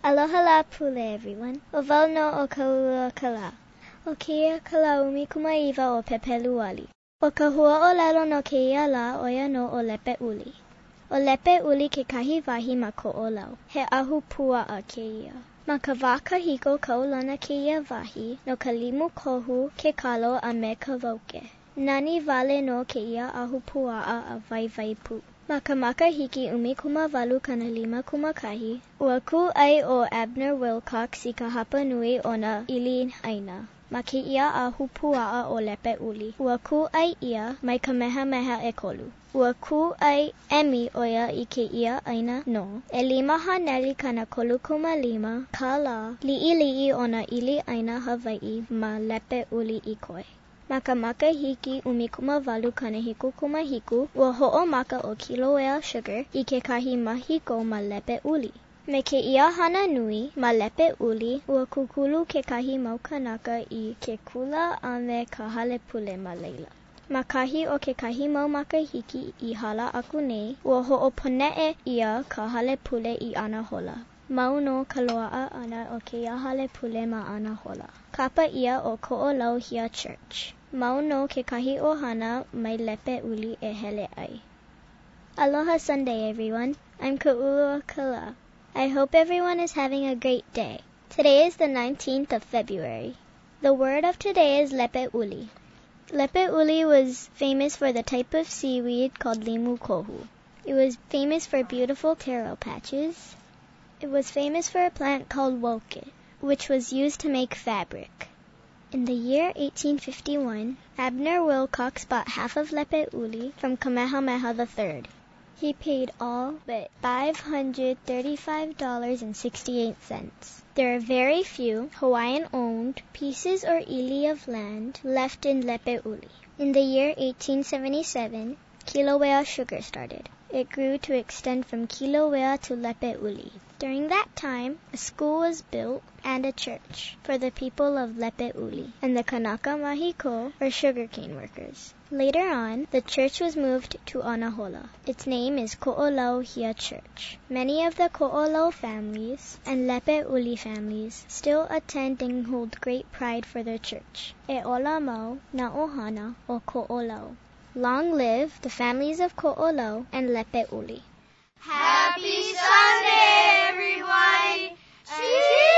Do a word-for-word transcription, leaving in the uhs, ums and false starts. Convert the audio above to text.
Aloha la pule, everyone. O wau no o kaulua kala. O keia kala umi kumaiwa o Pepeluali. O ka hua o lalo no keia la oia no o lepe uli. O lepe uli ke kahi wahi ma ko o lau. He ahu pua a keia. Ma ka wā kahiko kaulana keia wahi no ka limu kohu ke kalo a me ka wauke. Nani wale no keia ahu pua a vai vai pu. Ma ka makahiki umi kuma walu kana lima kuma kahi, ua ku ai o Abner Wilcox i ka hapa nui o na ili aina. Ma ke ia a hupuaa o lepe uli. Ua ku ai ia mai ka meha meha e kolu. Ua ku ai emi oia i ke ia aina no. E lima haneli kana kolu kuma lima, ka la, li'i li'i o na ili aina Hawaii ma lepe uli i koe. Ma ka makahiki umi kuma walu kana hiku kuma hiku, ua ho'o maka o Kilauea Sugar i ke kahi mahiko ma lepe uli. Me ke ia hana nui ma lepe uli, ua kukulu ke kahi mau kanaka i ke kula a me ka hale pule ma leila. Ma kahi o ke kahi mau makahiki i hala aku nei, ua ho'o pone'e ia ka hale pule i ana hola. Mau no ka loa'a ana o ke ia hale pule ma ana hola. Kapa ia o Ko'olau Hia Church. Mau no ke kahi ohana mai lepe uli e hele ai. Aloha Sunday, everyone. I'm Ka'ulua Kala. I hope everyone is having a great day. Today is the nineteenth of February. The word of today is lepe uli. Lepe uli was famous for the type of seaweed called limu kohu. It was famous for beautiful taro patches. It was famous for a plant called woke, which was used to make fabric. In the year eighteen fifty-one, Abner Wilcox bought half of lepe uli from Kamehameha the third. He paid all but five hundred thirty-five dollars and sixty-eight cents. There are very few Hawaiian-owned pieces or ili of land left in lepe uli. In the year eighteen seventy-seven, Kilauea Sugar started. It grew to extend from Kilauea to lepe uli. During that time, a school was built and a church for the people of lepe uli and the Kanaka Mahiko, or sugarcane workers. Later on, the church was moved to Anahola. Its name is Ko'olau Hia Church. Many of the Ko'olau families and lepe uli families still attend and hold great pride for their church. E ola mau na ohana o Ko'olau. Long live the families of Ko'olau and lepe uli. Happy Sunday, everyone! Cheers!